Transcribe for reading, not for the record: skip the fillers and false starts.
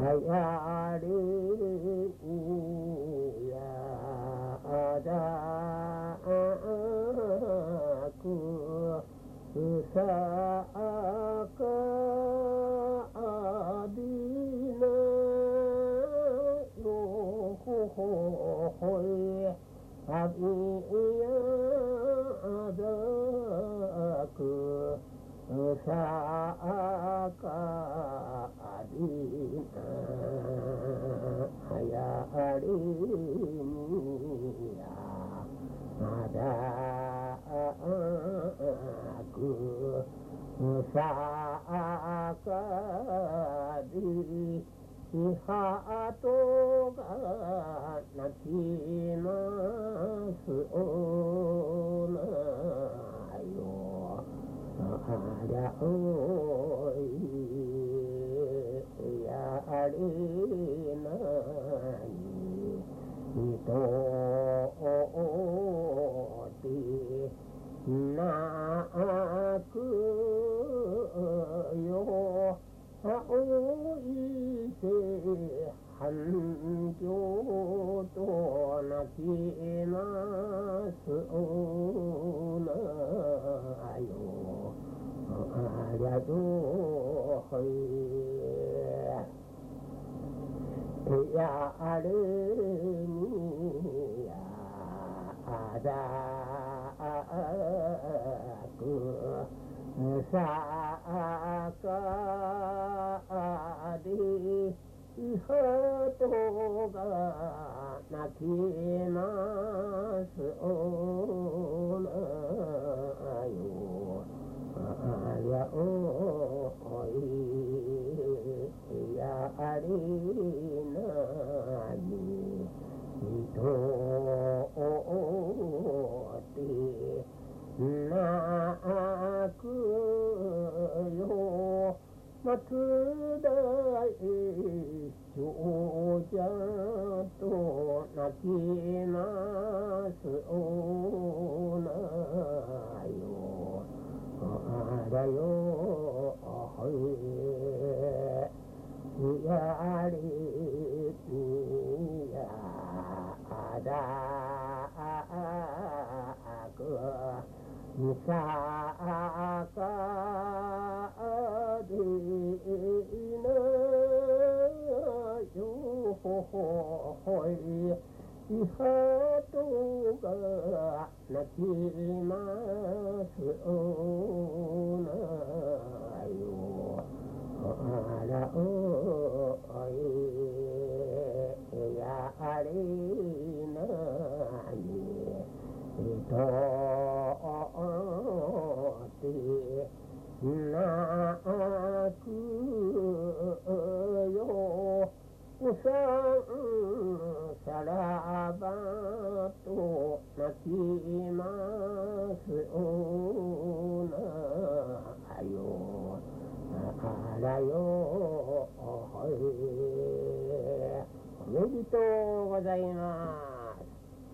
やるやだくさかびなよほほほいあびやだくさかびなはやりにやまだくさかびハトが鳴きますおなよありゃおいやりなにとって泣くよ青いせ繁盛と泣きますおなよありゃどうやれにやだくさかでハトが鳴きますおなよありゃおいやりなにとって泣くよ松田へ長者と泣きますおなよあらよやりにやだくさかでなよほほほいハトが鳴きますおなよあらおいやりなにとって泣くよおさんさらばと泣きますおなよあらよおめでとうございます。